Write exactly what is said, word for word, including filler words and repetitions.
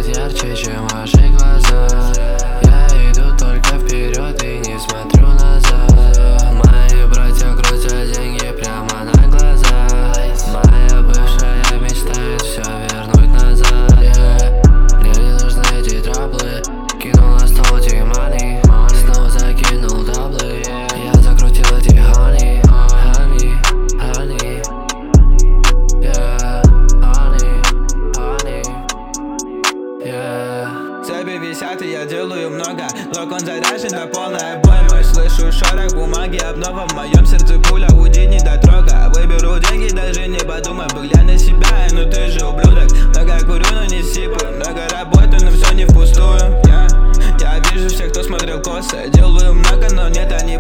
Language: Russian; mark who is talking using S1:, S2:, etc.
S1: светит ярче, чем ваши глаза. Я иду только вперед и не смотрю назад. Мои братья крутят деньги прямо на глаза. Моя бывшая мечтает все вернуть назад. yeah. Мне не нужны эти траблы. Кинул на стол эти money, снова закинул даблы. Я закрутил эти honey, honey, honey, yeah, honey, honey, yeah.
S2: Цепи висят и я делаю много. Блок он заряжен до полной обоймы. Слышу шорох бумаги, обнова в моем сердце пуля. Уйди, не дотрога. Выберу деньги, даже не подумай. Поглянь на себя, ну ты же ублюдок. Много курю, но не сипаю. Много работаю, но все не впустую. yeah. Я вижу всех, кто смотрел косы. Делаю много, но нет, они